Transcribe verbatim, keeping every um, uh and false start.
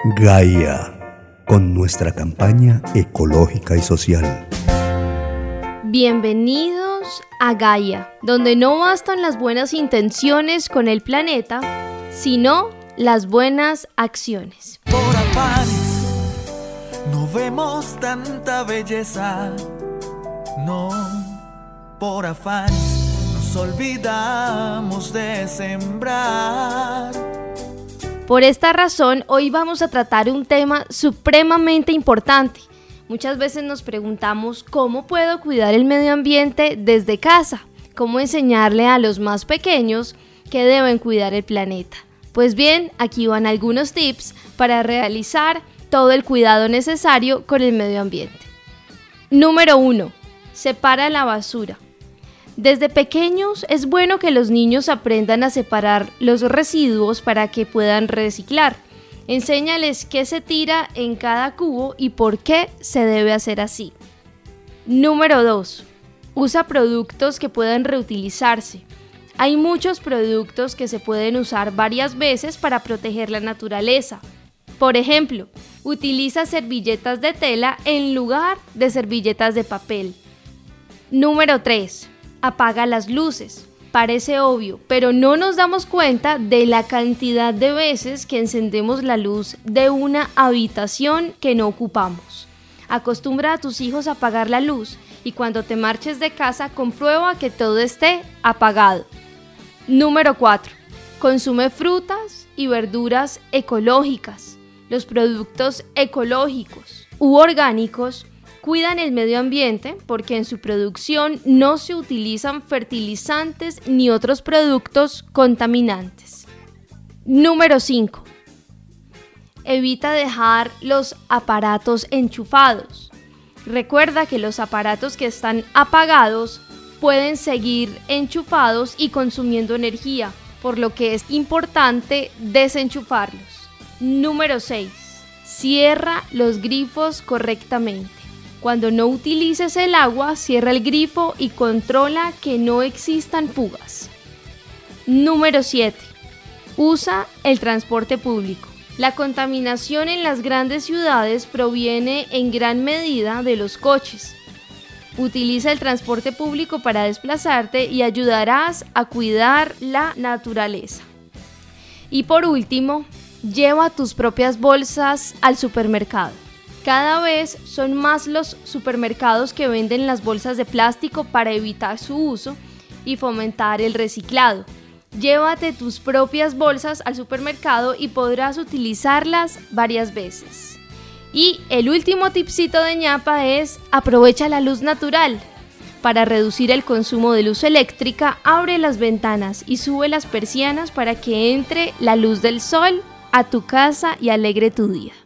Gaia, con nuestra campaña ecológica y social. Bienvenidos a Gaia, donde no bastan las buenas intenciones con el planeta, sino las buenas acciones. Por afanes no vemos tanta belleza, no, por afanes nos olvidamos de sembrar. Por esta razón, hoy vamos a tratar un tema supremamente importante. Muchas veces nos preguntamos cómo puedo cuidar el medio ambiente desde casa, cómo enseñarle a los más pequeños que deben cuidar el planeta. Pues bien, aquí van algunos tips para realizar todo el cuidado necesario con el medio ambiente. Número uno. Separa la basura. Desde pequeños es bueno que los niños aprendan a separar los residuos para que puedan reciclar. Enséñales qué se tira en cada cubo y por qué se debe hacer así. Número dos. Usa productos que puedan reutilizarse. Hay muchos productos que se pueden usar varias veces para proteger la naturaleza. Por ejemplo, utiliza servilletas de tela en lugar de servilletas de papel. Número tres. Apaga las luces. Parece obvio, pero no nos damos cuenta de la cantidad de veces que encendemos la luz de una habitación que no ocupamos. Acostumbra a tus hijos a apagar la luz y cuando te marches de casa comprueba que todo esté apagado. Número cuatro. Consume frutas y verduras ecológicas. Los productos ecológicos u orgánicos cuidan el medio ambiente porque en su producción no se utilizan fertilizantes ni otros productos contaminantes. Número cinco. Evita dejar los aparatos enchufados. Recuerda que los aparatos que están apagados pueden seguir enchufados y consumiendo energía, por lo que es importante desenchufarlos. Número seis. Cierra los grifos correctamente. Cuando no utilices el agua, cierra el grifo y controla que no existan fugas. Número siete. Usa el transporte público. La contaminación en las grandes ciudades proviene en gran medida de los coches. Utiliza el transporte público para desplazarte y ayudarás a cuidar la naturaleza. Y por último, lleva tus propias bolsas al supermercado. Cada vez son más los supermercados que venden las bolsas de plástico para evitar su uso y fomentar el reciclado. Llévate tus propias bolsas al supermercado y podrás utilizarlas varias veces. Y el último tipcito de ñapa es aprovecha la luz natural. Para reducir el consumo de luz eléctrica, abre las ventanas y sube las persianas para que entre la luz del sol a tu casa y alegre tu día.